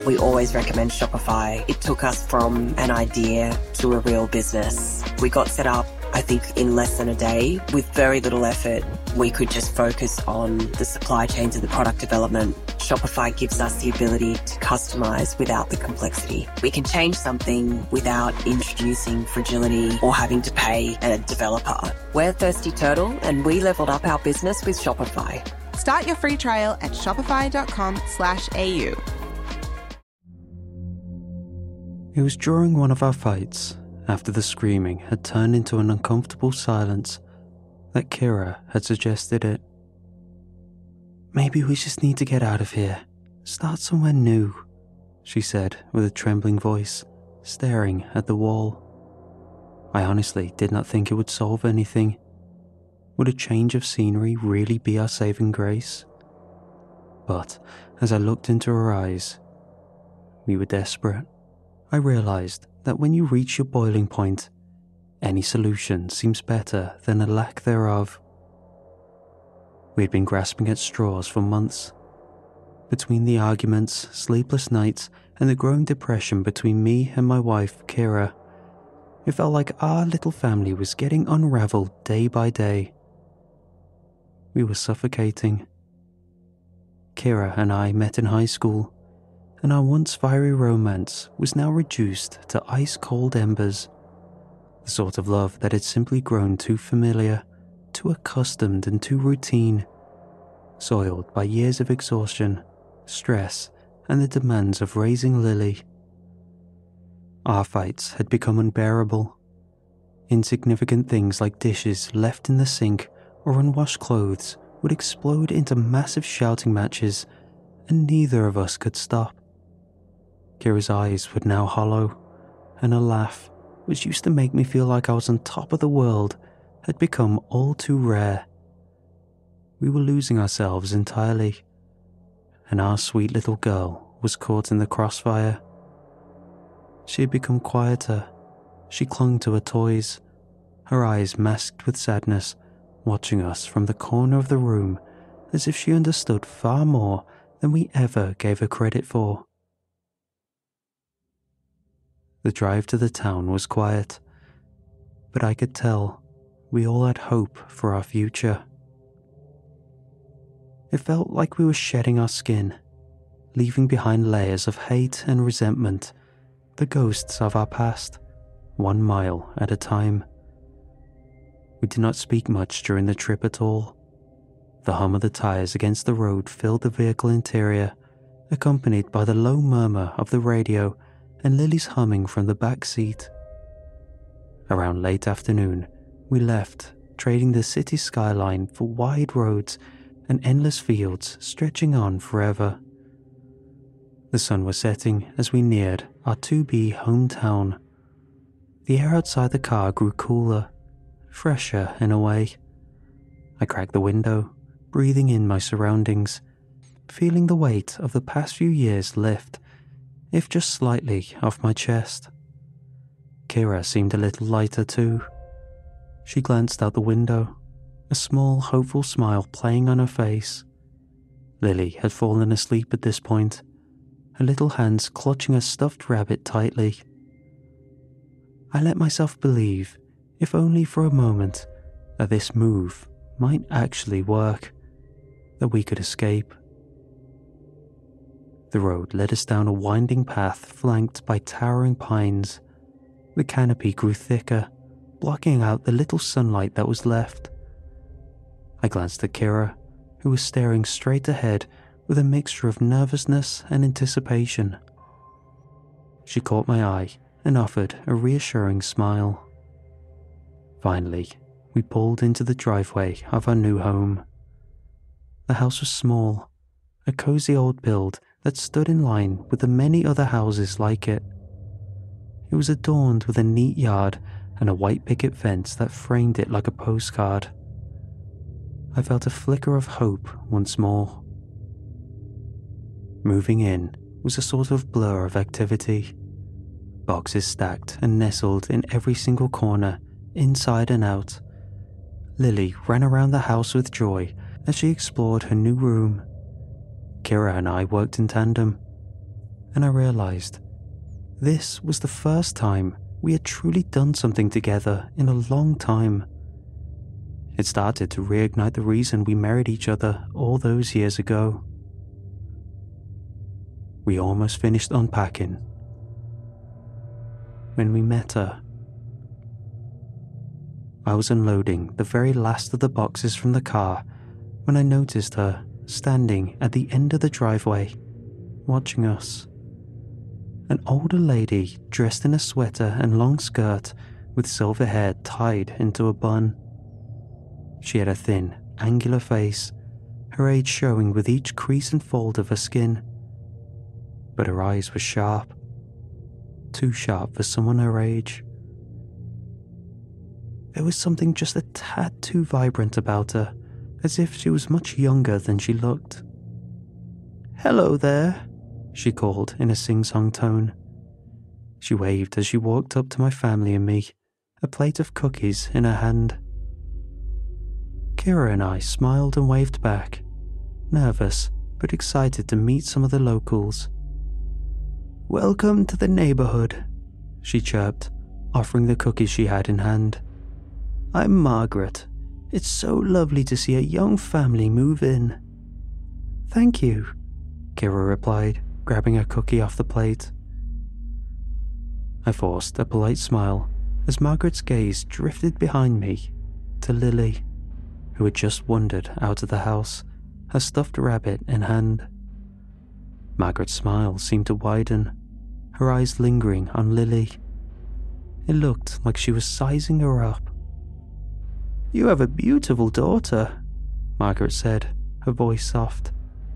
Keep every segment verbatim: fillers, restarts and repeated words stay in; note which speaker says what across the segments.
Speaker 1: We always recommend Shopify. It took us from an idea to a real business. We got set up, I think, in less than a day. With very little effort, we could just focus on the supply chains and the product development. Shopify gives us the ability to customize without the complexity. We can change something without introducing fragility or having to pay a developer. We're Thirsty Turtle, and we leveled up our business with Shopify.
Speaker 2: Start your free trial at shopify.com slash AU.
Speaker 3: It was during one of our fights, after the screaming had turned into an uncomfortable silence, that Kira had suggested it. "Maybe we just need to get out of here, start somewhere new," she said with a trembling voice, staring at the wall. I honestly did not think it would solve anything. Would a change of scenery really be our saving grace? But as I looked into her eyes, we were desperate. I realized that when you reach your boiling point, any solution seems better than a lack thereof. We had been grasping at straws for months. Between the arguments, sleepless nights, and the growing depression between me and my wife, Kira, it felt like our little family was getting unraveled day by day. We were suffocating. Kira and I met in high school, and our once fiery romance was now reduced to ice-cold embers, the sort of love that had simply grown too familiar, too accustomed and too routine, soiled by years of exhaustion, stress, and the demands of raising Lily. Our fights had become unbearable. Insignificant things like dishes left in the sink or unwashed clothes would explode into massive shouting matches, and neither of us could stop. Kira's eyes were now hollow, and her laugh, which used to make me feel like I was on top of the world, had become all too rare. We were losing ourselves entirely, and our sweet little girl was caught in the crossfire. She had become quieter. She clung to her toys, her eyes masked with sadness, watching us from the corner of the room as if she understood far more than we ever gave her credit for. The drive to the town was quiet, but I could tell we all had hope for our future. It felt like we were shedding our skin, leaving behind layers of hate and resentment, the ghosts of our past, one mile at a time. We did not speak much during the trip at all. The hum of the tires against the road filled the vehicle interior, accompanied by the low murmur of the radio and Lily's humming from the back seat. Around late afternoon, we left, trading the city skyline for wide roads and endless fields stretching on forever. The sun was setting as we neared our to-be hometown. The air outside the car grew cooler, fresher in a way. I cracked the window, breathing in my surroundings, feeling the weight of the past few years lift, if just slightly, off my chest. Kira seemed a little lighter too. She glanced out the window, a small, hopeful smile playing on her face. Lily had fallen asleep at this point, her little hands clutching a stuffed rabbit tightly. I let myself believe, if only for a moment, that this move might actually work, that we could escape. The road led us down a winding path flanked by towering pines. The canopy grew thicker, blocking out the little sunlight that was left. I glanced at Kira, who was staring straight ahead with a mixture of nervousness and anticipation. She caught my eye and offered a reassuring smile. Finally, we pulled into the driveway of our new home. The house was small, a cozy old build that stood in line with the many other houses like it. It was adorned with a neat yard and a white picket fence that framed it like a postcard. I felt a flicker of hope once more. Moving in was a sort of blur of activity. Boxes stacked and nestled in every single corner, inside and out. Lily ran around the house with joy as she explored her new room. Kira and I worked in tandem. and I realised this was the first time we had truly done something together in a long time. It started to reignite the reason we married each other all those years ago. We almost finished unpacking when we met her. I was unloading the very last of the boxes from the car when I noticed her standing at the end of the driveway, watching us. An older lady dressed in a sweater and long skirt with silver hair tied into a bun. She had a thin, angular face, her age showing with each crease and fold of her skin. But her eyes were sharp, too sharp for someone her age. There was something just a tad too vibrant about her, as if she was much younger than she looked. "Hello there," she called in a sing-song tone. She waved as she walked up to my family and me, a plate of cookies in her hand. Kira and I smiled and waved back, nervous but excited to meet some of the locals. "Welcome to the neighborhood," she chirped, offering the cookies she had in hand. "I'm Margaret. It's so lovely to see a young family move in." "Thank you," Kira replied, grabbing a cookie off the plate. I forced a polite smile as Margaret's gaze drifted behind me to Lily, who had just wandered out of the house, her stuffed rabbit in hand. Margaret's smile seemed to widen, her eyes lingering on Lily. It looked like she was sizing her up. "You have a beautiful daughter," Margaret said, her voice soft.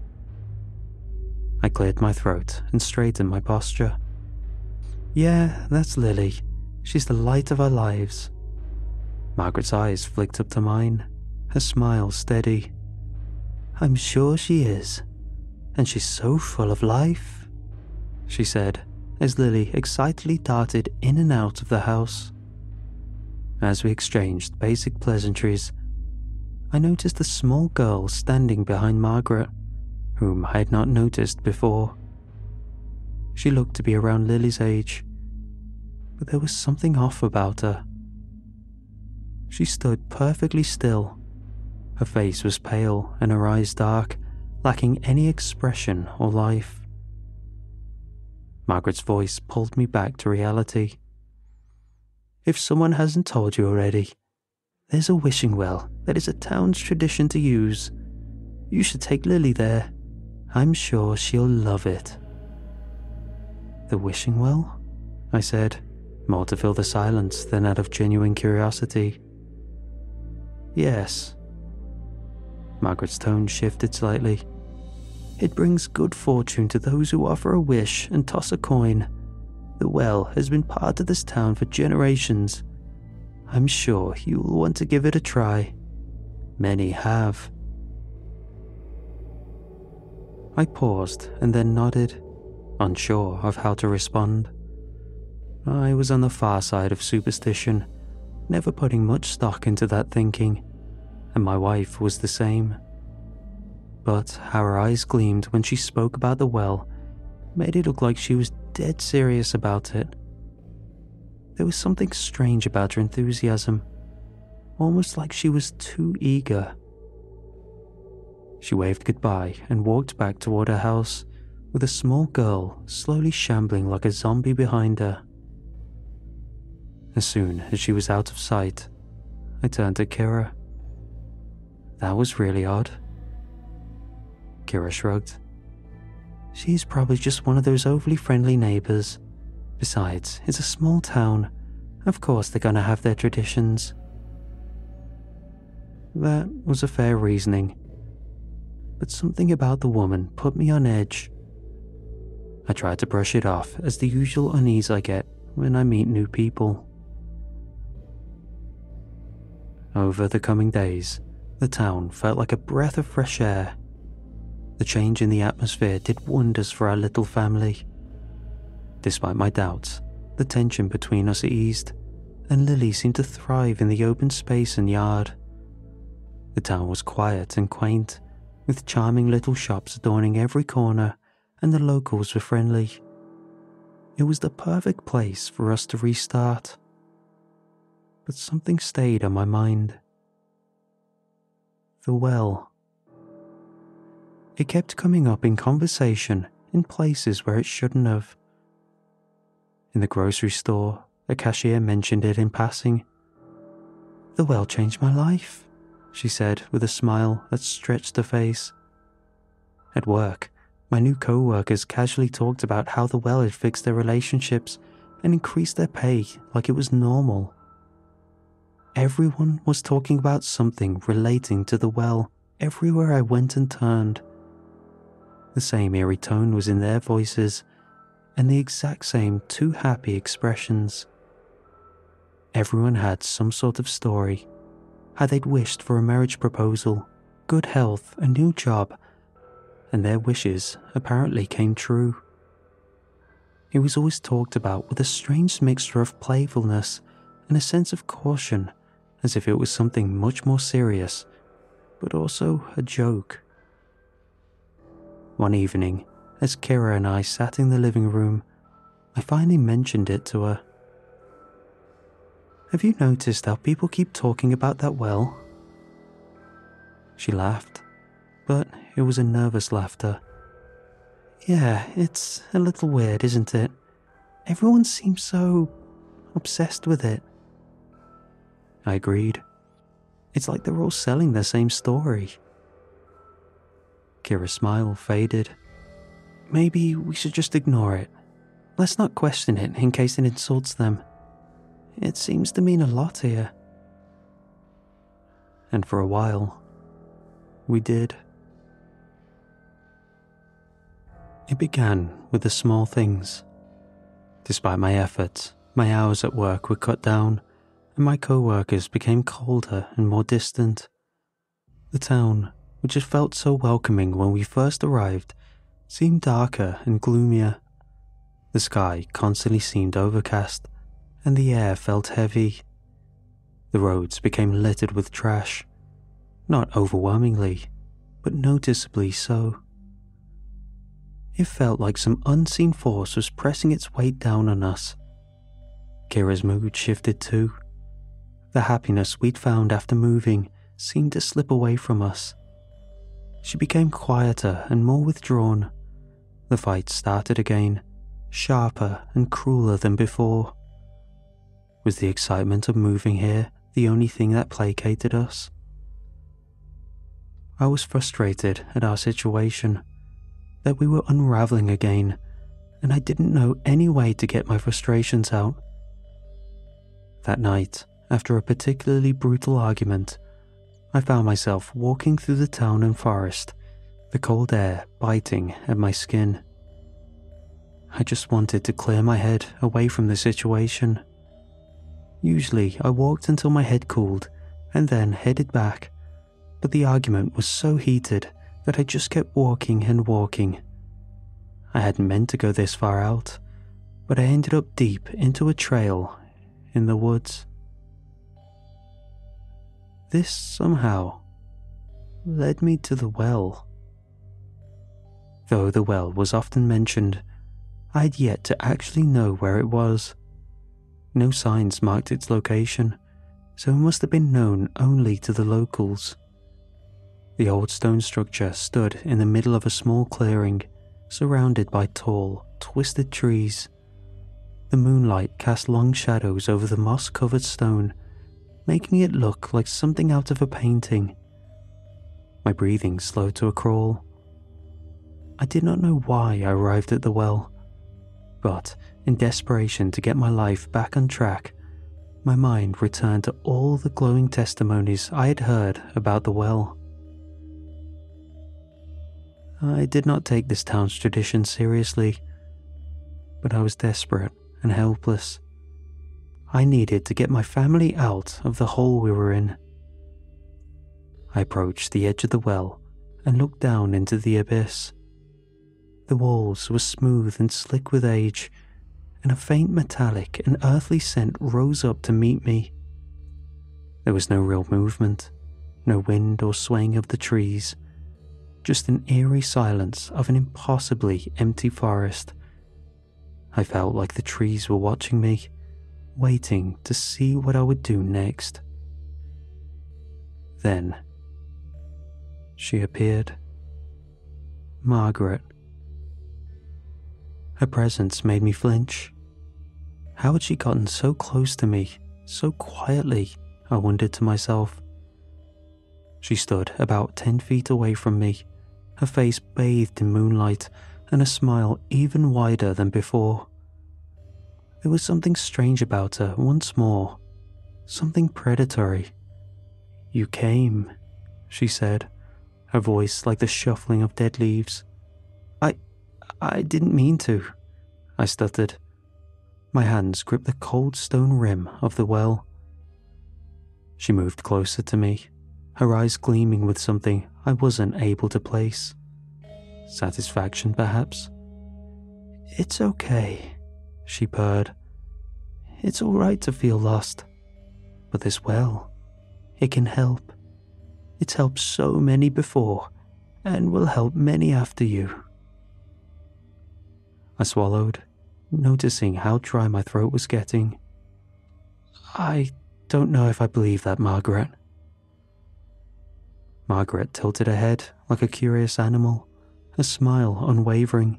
Speaker 3: I cleared my throat and straightened my posture. "Yeah, that's Lily. She's the light of our lives." Margaret's eyes flicked up to mine, her smile steady. "I'm sure she is, and she's so full of life," she said, as Lily excitedly darted in and out of the house. As we exchanged basic pleasantries, I noticed a small girl standing behind Margaret, whom I had not noticed before. She looked to be around Lily's age, but there was something off about her. She stood perfectly still. Her face was pale and her eyes dark, lacking any expression or life. Margaret's voice pulled me back to reality. "If someone hasn't told you already, there's a wishing well that is a town's tradition to use. You should take Lily there. I'm sure she'll love it." "The wishing well?" I said, more to fill the silence than out of genuine curiosity. "Yes." Margaret's tone shifted slightly. "It brings good fortune to those who offer a wish and toss a coin. The well has been part of this town for generations. I'm sure you'll want to give it a try. Many have." I paused and then nodded, unsure of how to respond. I was on the far side of superstition, never putting much stock into that thinking, and my wife was the same. But how her eyes gleamed when she spoke about the well made it look like she was dead serious about it. There was something strange about her enthusiasm, almost like she was too eager. She waved goodbye and walked back toward her house, with a small girl slowly shambling like a zombie behind her. As soon as she was out of sight, I turned to Kira. "That was really odd." Kira shrugged. "She's probably just one of those overly friendly neighbors. Besides, it's a small town. Of course they're gonna have their traditions." That was a fair reasoning, but something about the woman put me on edge. I tried to brush it off as the usual unease I get when I meet new people. Over the coming days, the town felt like a breath of fresh air. The change in the atmosphere did wonders for our little family. Despite my doubts, the tension between us eased, and Lily seemed to thrive in the open space and yard. The town was quiet and quaint, with charming little shops adorning every corner, and the locals were friendly, It was the perfect place for us to restart. But something stayed on my mind. The well. It kept coming up in conversation in places where it shouldn't have. In the grocery store, a cashier mentioned it in passing. "The well changed my life," she said with a smile that stretched her face. At work, my new co-workers casually talked about how the well had fixed their relationships and increased their pay like it was normal. Everyone was talking about something relating to the well everywhere I went and turned. The same eerie tone was in their voices, and the exact same too happy expressions. Everyone had some sort of story, how they'd wished for a marriage proposal, good health, a new job, and their wishes apparently came true. It was always talked about with a strange mixture of playfulness and a sense of caution, as if it was something much more serious, but also a joke. One evening, as Kira and I sat in the living room, I finally mentioned it to her. "Have you noticed how people keep talking about that well?" She laughed, but it was a nervous laughter. "Yeah, it's a little weird, isn't it? Everyone seems so obsessed with it." I agreed. It's like they're all selling the same story. Kira's smile faded. "Maybe we should just ignore it. Let's not question it in case it insults them. It seems to mean a lot here." And for a while, we did. It began with the small things. Despite my efforts, my hours at work were cut down, and my co-workers became colder and more distant. The town, which had felt so welcoming when we first arrived, seemed darker and gloomier. The sky constantly seemed overcast, and the air felt heavy. The roads became littered with trash, not overwhelmingly, but noticeably so. It felt like some unseen force was pressing its weight down on us. Kira's mood shifted too. The happiness we'd found after moving seemed to slip away from us. She became quieter and more withdrawn. The fight started again, sharper and crueler than before. Was the excitement of moving here the only thing that placated us? I was frustrated at our situation, that we were unraveling again, and I didn't know any way to get my frustrations out. That night, after a particularly brutal argument, I found myself walking through the town and forest, the cold air biting at my skin. I just wanted to clear my head away from the situation. Usually, I walked until my head cooled and then headed back, but the argument was so heated that I just kept walking and walking. I hadn't meant to go this far out, but I ended up deep into a trail in the woods. This somehow led me to the well. Though the well was often mentioned, I'd yet to actually know where it was. No signs marked its location, so it must have been known only to the locals. The old stone structure stood in the middle of a small clearing, surrounded by tall, twisted trees. The moonlight cast long shadows over the moss-covered stone, making it look like something out of a painting. My breathing slowed to a crawl. I did not know why I arrived at the well, but in desperation to get my life back on track, my mind returned to all the glowing testimonies I had heard about the well. I did not take this town's tradition seriously, but I was desperate and helpless. I needed to get my family out of the hole we were in. I approached the edge of the well and looked down into the abyss. The walls were smooth and slick with age, and a faint metallic and earthly scent rose up to meet me. There was no real movement, no wind or swaying of the trees, just an eerie silence of an impossibly empty forest. I felt like the trees were watching me, waiting to see what I would do next. Then, she appeared. Margaret. Her presence made me flinch. How had she gotten so close to me, so quietly, I wondered to myself. She stood about ten feet away from me, her face bathed in moonlight and a smile even wider than before. There was something strange about her once more, something predatory. "You came," she said, her voice like the shuffling of dead leaves. I... I didn't mean to," I stuttered. My hands gripped the cold stone rim of the well. She moved closer to me, her eyes gleaming with something I wasn't able to place. Satisfaction, perhaps? "It's okay," she purred. "It's all right to feel lost. But this well, it can help. It's helped so many before, and will help many after you." I swallowed, noticing how dry my throat was getting. "I don't know if I believe that, Margaret." Margaret tilted her head like a curious animal, her smile unwavering.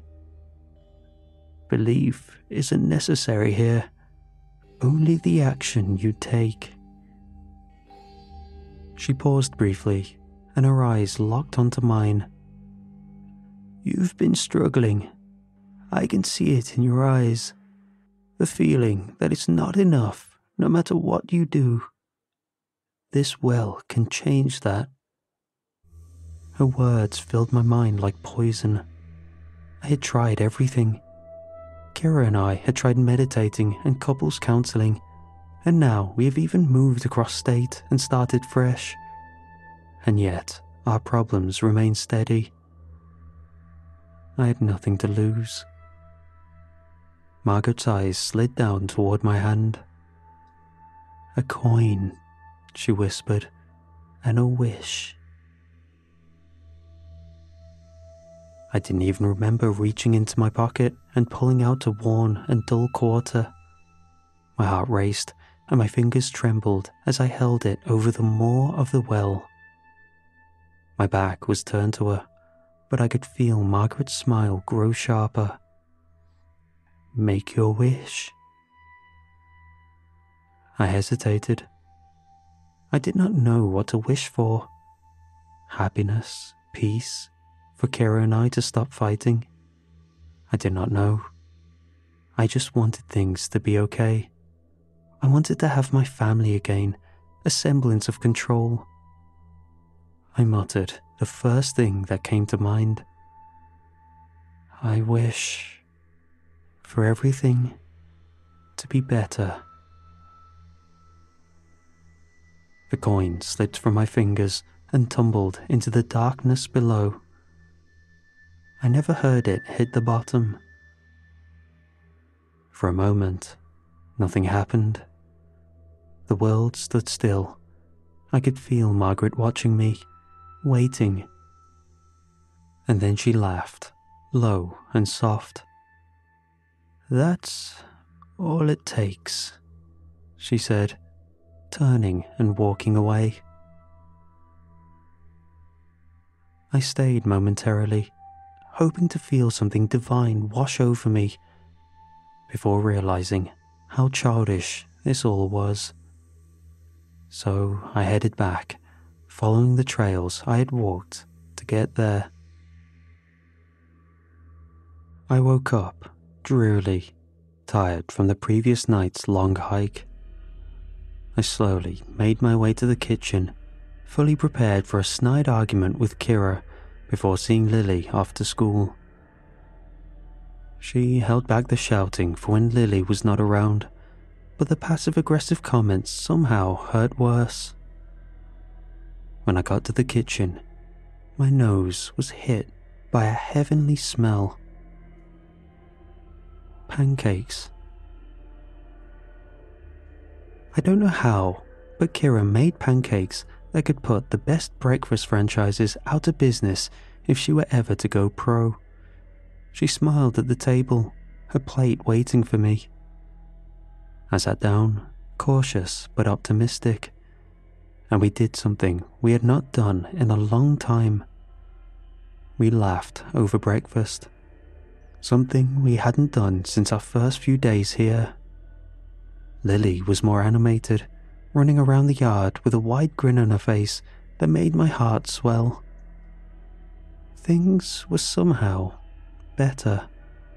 Speaker 3: "Belief isn't necessary here, only the action you take." She paused briefly, and her eyes locked onto mine. "You've been struggling. I can see it in your eyes. The feeling that it's not enough, no matter what you do. This well can change that." Her words filled my mind like poison. I had tried everything. Kira and I had tried meditating and couples counseling, and now we have even moved across state and started fresh. And yet, our problems remain steady. I had nothing to lose. Margaret's eyes slid down toward my hand. "A coin," she whispered, "and a wish." I didn't even remember reaching into my pocket and pulling out a worn and dull quarter. My heart raced and my fingers trembled as I held it over the maw of the well. My back was turned to her, but I could feel Margaret's smile grow sharper. "Make your wish." I hesitated. I did not know what to wish for. Happiness, peace, for Kira and I to stop fighting. I did not know. I just wanted things to be okay. I wanted to have my family again, a semblance of control. I muttered the first thing that came to mind. "I wish for everything to be better." The coin slipped from my fingers and tumbled into the darkness below. I never heard it hit the bottom. For a moment, nothing happened. The world stood still. I could feel Margaret watching me, waiting. And then she laughed, low and soft. "That's all it takes," she said, turning and walking away. I stayed momentarily, hoping to feel something divine wash over me, before realizing how childish this all was. So I headed back, following the trails I had walked to get there. I woke up drearily, tired from the previous night's long hike. I slowly made my way to the kitchen, fully prepared for a snide argument with Kira before seeing Lily off to school. She held back the shouting for when Lily was not around, but the passive-aggressive comments somehow hurt worse. When I got to the kitchen, my nose was hit by a heavenly smell. Pancakes. I don't know how, but Kira made pancakes that could put the best breakfast franchises out of business if she were ever to go pro. She smiled at the table, a plate waiting for me. I sat down, cautious but optimistic, and we did something we had not done in a long time. We laughed over breakfast, something we hadn't done since our first few days here. Lily was more animated, running around the yard with a wide grin on her face that made my heart swell. Things were somehow better.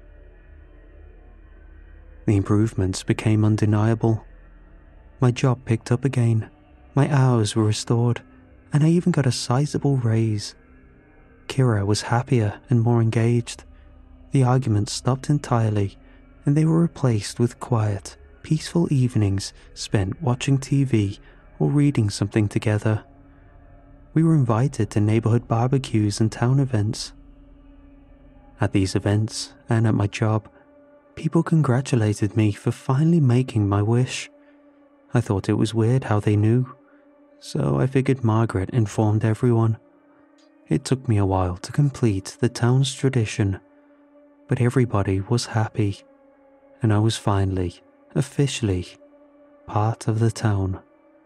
Speaker 3: The improvements became undeniable. My job picked up again, my hours were restored, and I even got a sizable raise. Kira was happier and more engaged. The arguments stopped entirely, and they were replaced with quiet, peaceful evenings spent watching T V or reading something together. We were invited to neighborhood barbecues and town events. At these events and at my job, people congratulated me for finally making my wish. I thought it was weird how they knew, so I figured Margaret informed everyone. It took me a while to complete the town's tradition, but everybody was happy, and I was finally, officially, part of the town.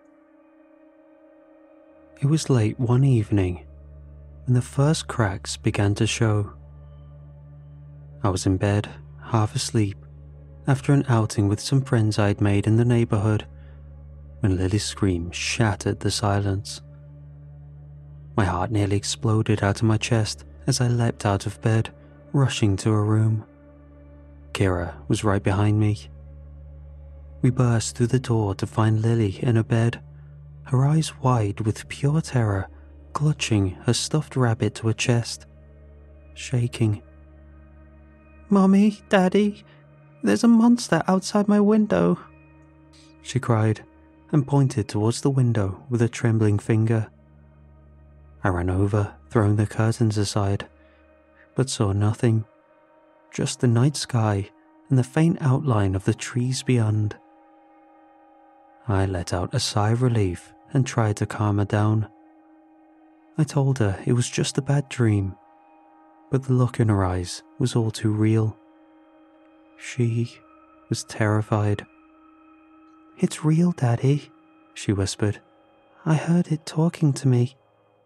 Speaker 3: It was late one evening, and the first cracks began to show. I was in bed, half asleep, after an outing with some friends I'd made in the neighborhood, when Lily's scream shattered the silence. My heart nearly exploded out of my chest as I leapt out of bed, rushing to her room. Kira was right behind me. We burst through the door to find Lily in her bed, her eyes wide with pure terror, clutching her stuffed rabbit to her chest, shaking. "Mommy, Daddy, there's a monster outside my window," she cried, and pointed towards the window with a trembling finger. I ran over, throwing the curtains aside, but saw nothing, just the night sky and the faint outline of the trees beyond. I let out a sigh of relief and tried to calm her down. I told her it was just a bad dream, but the look in her eyes was all too real. She was terrified. "It's real, Daddy," she whispered. "I heard it talking to me."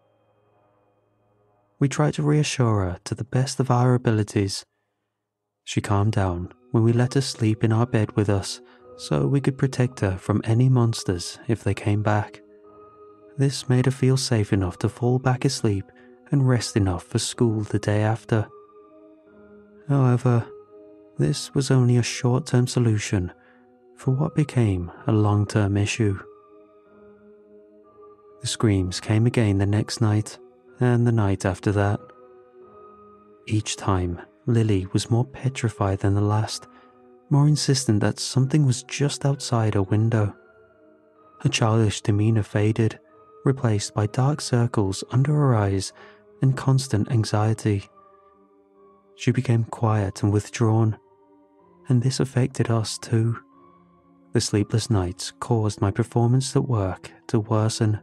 Speaker 3: We tried to reassure her to the best of our abilities. She calmed down when we let her sleep in our bed with us so we could protect her from any monsters if they came back. This made her feel safe enough to fall back asleep and rest enough for school the day after. However, this was only a short-term solution for what became a long-term issue. The screams came again the next night, and the night after that. Each time, Lily was more petrified than the last, more insistent that something was just outside her window. Her childish demeanor faded, replaced by dark circles under her eyes and constant anxiety. She became quiet and withdrawn, and this affected us too. The sleepless nights caused my performance at work to worsen.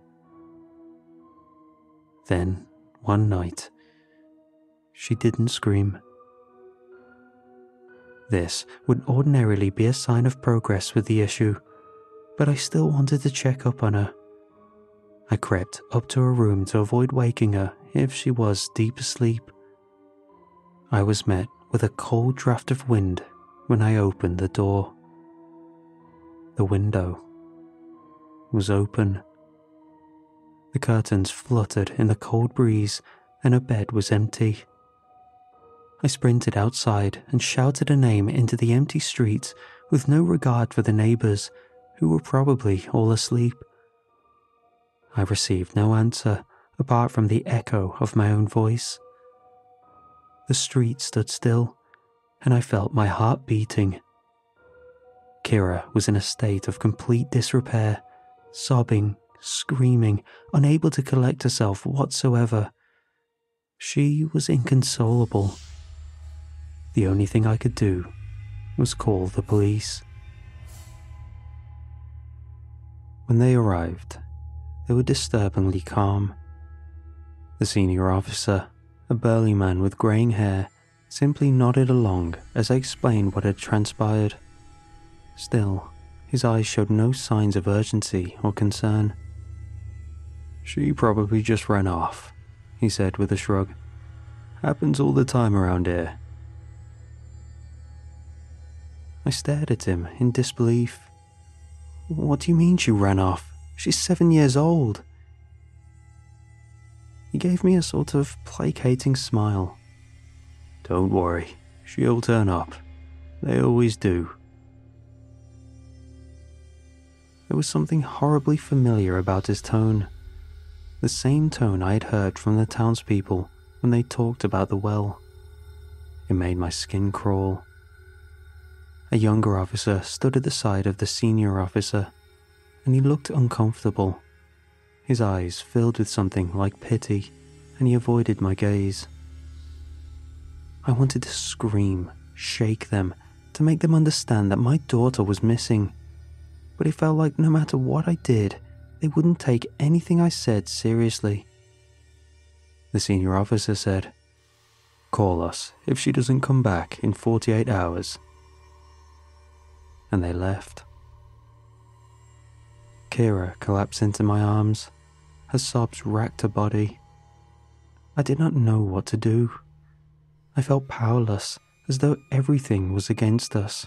Speaker 3: Then, one night, she didn't scream. This would ordinarily be a sign of progress with the issue, but I still wanted to check up on her. I crept up to her room to avoid waking her if she was deep asleep. I was met with a cold draft of wind when I opened the door. The window was open. The curtains fluttered in the cold breeze, and her bed was empty. I sprinted outside and shouted her name into the empty street with no regard for the neighbors, who were probably all asleep. I received no answer apart from the echo of my own voice. The street stood still, and I felt my heart beating. Kira was in a state of complete disrepair, sobbing, screaming, unable to collect herself whatsoever. She was inconsolable. The only thing I could do was call the police. When they arrived, they were disturbingly calm. The senior officer, a burly man with greying hair, simply nodded along as I explained what had transpired. Still, his eyes showed no signs of urgency or concern. "She probably just ran off," he said with a shrug. "Happens all the time around here." I stared at him in disbelief. "What do you mean she ran off? She's seven years old." He gave me a sort of placating smile. "Don't worry, she'll turn up. They always do." There was something horribly familiar about his tone. The same tone I had heard from the townspeople when they talked about the well. It made my skin crawl. A younger officer stood at the side of the senior officer, and he looked uncomfortable. His eyes filled with something like pity, and he avoided my gaze. I wanted to scream, shake them, to make them understand that my daughter was missing, but it felt like no matter what I did, they wouldn't take anything I said seriously. The senior officer said, "Call us if she doesn't come back in forty-eight hours. And they left. Kira collapsed into my arms. Her sobs racked her body. I did not know what to do. I felt powerless, as though everything was against us.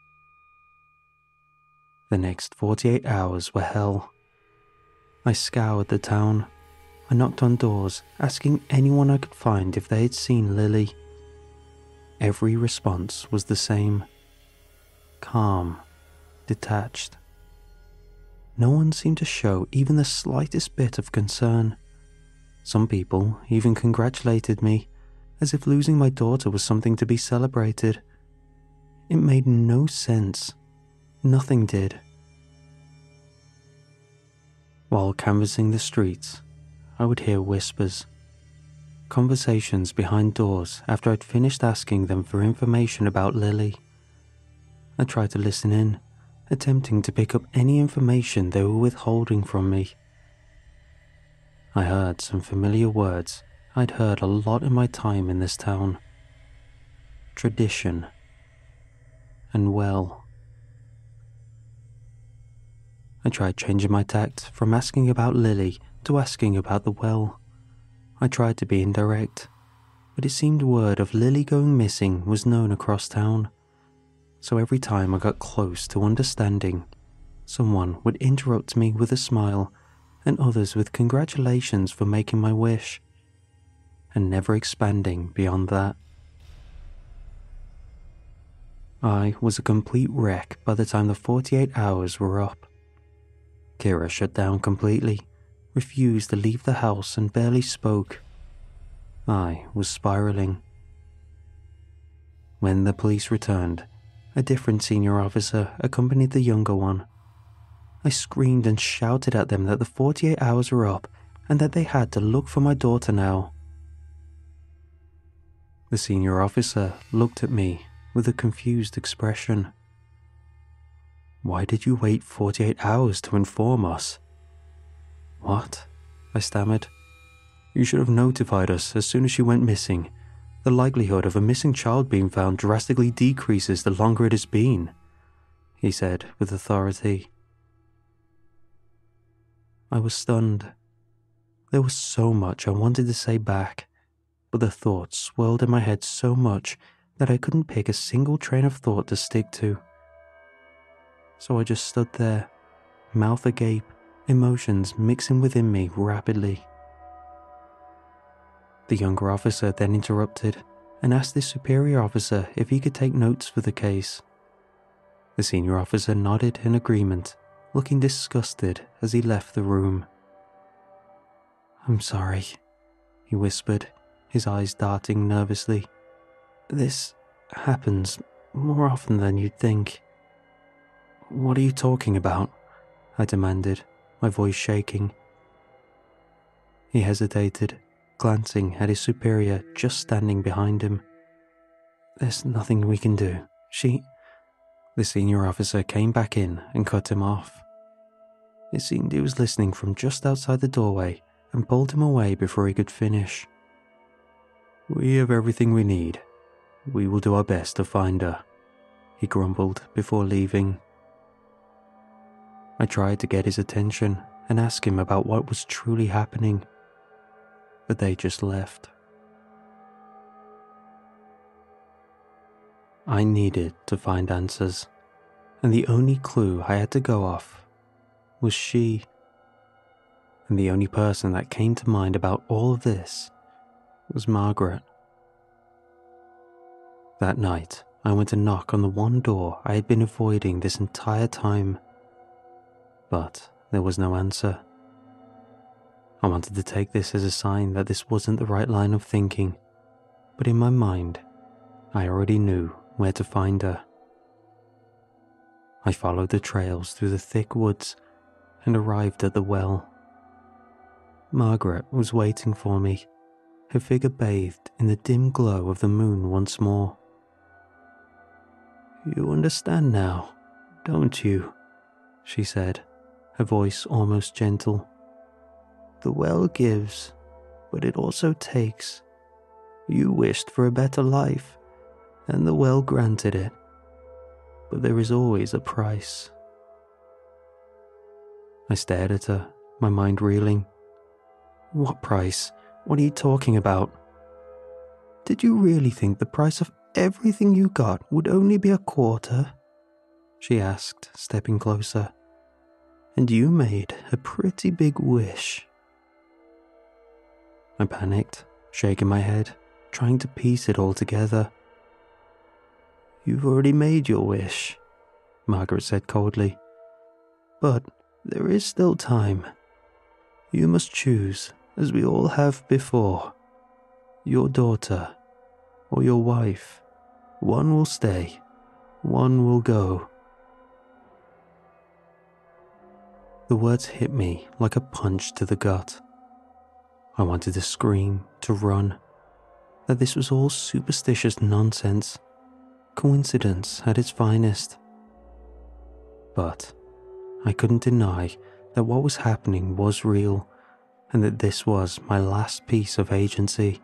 Speaker 3: The next forty-eight hours were hell. I scoured the town. I knocked on doors, asking anyone I could find if they had seen Lily. Every response was the same. Calm, detached. No one seemed to show even the slightest bit of concern. Some people even congratulated me, as if losing my daughter was something to be celebrated. It made no sense. Nothing did. While canvassing the streets, I would hear whispers. Conversations behind doors after I'd finished asking them for information about Lily. I tried to listen in, attempting to pick up any information they were withholding from me. I heard some familiar words I'd heard a lot in my time in this town. Tradition. And well. I tried changing my tact from asking about Lily to asking about the well. I tried to be indirect, but it seemed word of Lily going missing was known across town. So every time I got close to understanding, someone would interrupt me with a smile and others with congratulations for making my wish, and never expanding beyond that. I was a complete wreck by the time the forty-eight hours were up. Kira shut down completely, refused to leave the house and barely spoke. I was spiraling. When the police returned, a different senior officer accompanied the younger one. I screamed and shouted at them that the forty-eight hours were up and that they had to look for my daughter now. The senior officer looked at me with a confused expression. "Why did you wait forty-eight hours to inform us?" "What?" I stammered. "You should have notified us as soon as she went missing. The likelihood of a missing child being found drastically decreases the longer it has been," he said with authority. I was stunned. There was so much I wanted to say back, but the thoughts swirled in my head so much that I couldn't pick a single train of thought to stick to. So I just stood there, mouth agape, emotions mixing within me rapidly. The younger officer then interrupted and asked the superior officer if he could take notes for the case. The senior officer nodded in agreement, looking disgusted as he left the room. "I'm sorry," he whispered, his eyes darting nervously. "This happens more often than you'd think." "What are you talking about?" I demanded, my voice shaking. He hesitated, glancing at his superior just standing behind him. "There's nothing we can do. She..." The senior officer came back in and cut him off. It seemed he was listening from just outside the doorway and pulled him away before he could finish. "We have everything we need. We will do our best to find her, he grumbled before leaving. I tried to get his attention and ask him about what was truly happening, but they just left. I needed to find answers, and the only clue I had to go off was she. And the only person that came to mind about all of this was Margaret. That night, I went to knock on the one door I had been avoiding this entire time, but there was no answer. I wanted to take this as a sign that this wasn't the right line of thinking, but in my mind, I already knew where to find her. I followed the trails through the thick woods and arrived at the well. Margaret was waiting for me, her figure bathed in the dim glow of the moon once more. "You understand now, don't you?" she said, her voice almost gentle. "The well gives, but it also takes. You wished for a better life, and the well granted it. But there is always a price." I stared at her, my mind reeling. "What price? What are you talking about?" "Did you really think the price of everything you got would only be a quarter?" she asked, stepping closer. "And you made a pretty big wish." I panicked, shaking my head, trying to piece it all together. "You've already made your wish," Margaret said coldly. "But there is still time. You must choose, as we all have before. Your daughter or your wife. One will stay, one will go." The words hit me like a punch to the gut. I wanted to scream, to run, that this was all superstitious nonsense, coincidence at its finest. But I couldn't deny that what was happening was real, and that this was my last piece of agency.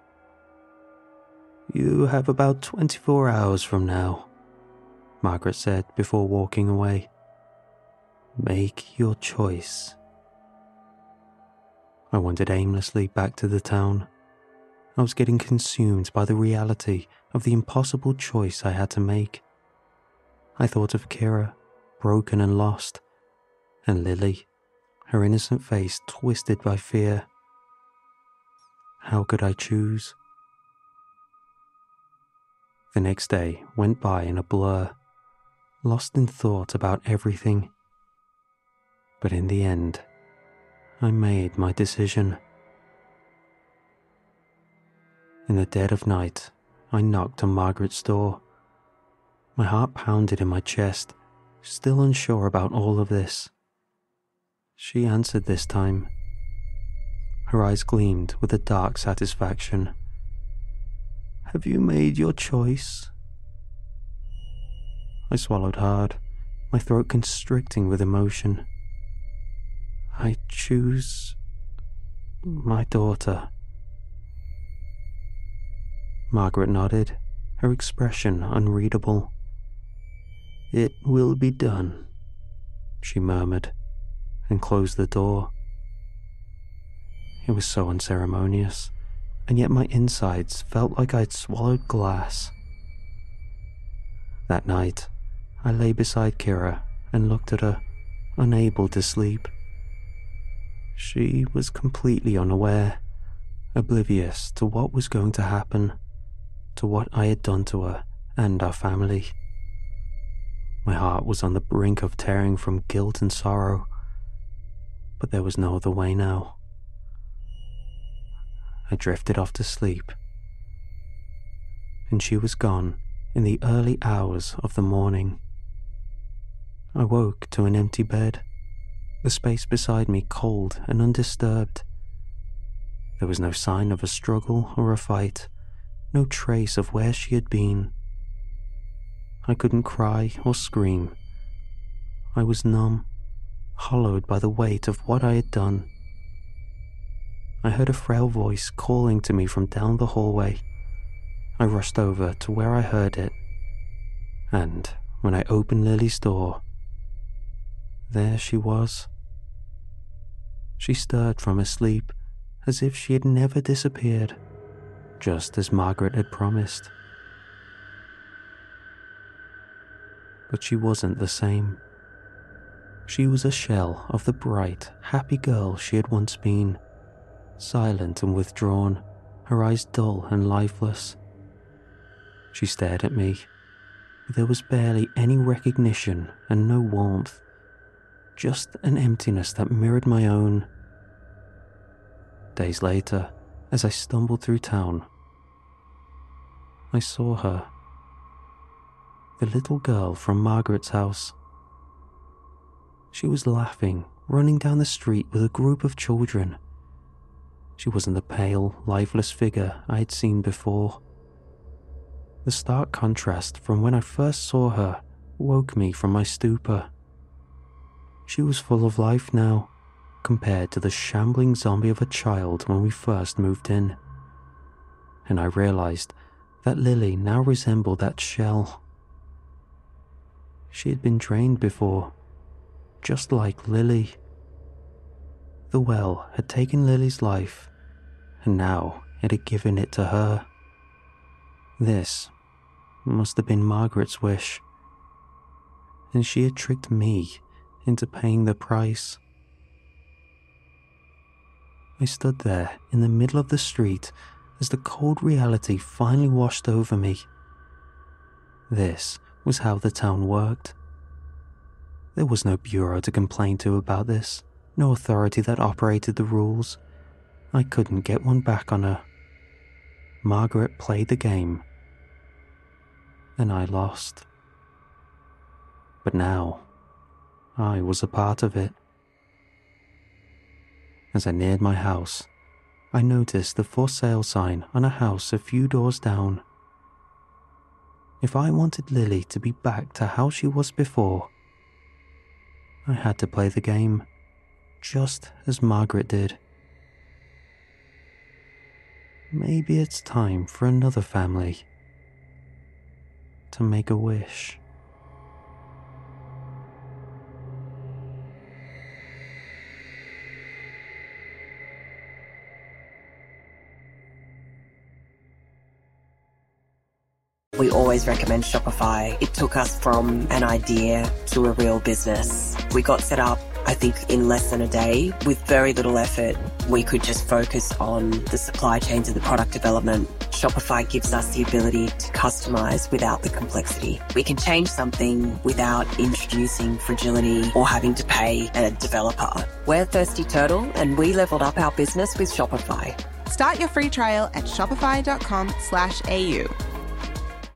Speaker 3: "You have about twenty-four hours from now," Margaret said before walking away. "Make your choice." I wandered aimlessly back to the town. I was getting consumed by the reality of the impossible choice I had to make. I thought of Kira, broken and lost, and Lily, her innocent face twisted by fear. How could I choose? The next day went by in a blur, lost in thought about everything. But in the end, I made my decision. In the dead of night, I knocked on Margaret's door. My heart pounded in my chest, still unsure about all of this. She answered this time. Her eyes gleamed with a dark satisfaction. "Have you made your choice?" I swallowed hard, my throat constricting with emotion. "I choose my daughter." Margaret nodded, her expression unreadable. "It will be done," she murmured, and closed the door. It was so unceremonious, and yet my insides felt like I'd swallowed glass. That night, I lay beside Kira and looked at her, unable to sleep. She was completely unaware, oblivious to what was going to happen, to what I had done to her and our family. My heart was on the brink of tearing from guilt and sorrow, but there was no other way now. I drifted off to sleep, and she was gone in the early hours of the morning. I woke to an empty bed, the space beside me cold and undisturbed. There was no sign of a struggle or a fight, no trace of where she had been. I couldn't cry or scream. I was numb, hollowed by the weight of what I had done. I heard a frail voice calling to me from down the hallway, I rushed over to where I heard it, and when I opened Lily's door, there she was. She stirred from her sleep as if she had never disappeared, just as Margaret had promised. But she wasn't the same. She was a shell of the bright, happy girl she had once been, silent and withdrawn, her eyes dull and lifeless. She stared at me, but there was barely any recognition and no warmth, just an emptiness that mirrored my own. Days later, as I stumbled through town, I saw her, the little girl from Margaret's house. She was laughing, running down the street with a group of children. She wasn't the pale, lifeless figure I had seen before. The stark contrast from when I first saw her woke me from my stupor. She was full of life now, compared to the shambling zombie of a child when we first moved in. And I realized that Lily now resembled that shell. She had been drained before, just like Lily. The well had taken Lily's life, and now it had given it to her. This must have been Margaret's wish, and she had tricked me into paying the price. I stood there in the middle of the street as the cold reality finally washed over me. This was how the town worked. There was no bureau to complain to about this, no authority that operated the rules. I couldn't get one back on her. Margaret played the game, and I lost. But now, I was a part of it. As I neared my house, I noticed the for sale sign on a house a few doors down. If I wanted Lily to be back to how she was before, I had to play the game, just as Margaret did. Maybe it's time for another family to make a wish.
Speaker 1: We always recommend Shopify. It took us from an idea to a real business. We got set up, I think, in less than a day. With very little effort, we could just focus on the supply chains and the product development. Shopify gives us the ability to customize without the complexity. We can change something without introducing fragility or having to pay a developer. We're Thirsty Turtle, and we leveled up our business with Shopify.
Speaker 2: Start your free trial at shopify.com slash AU.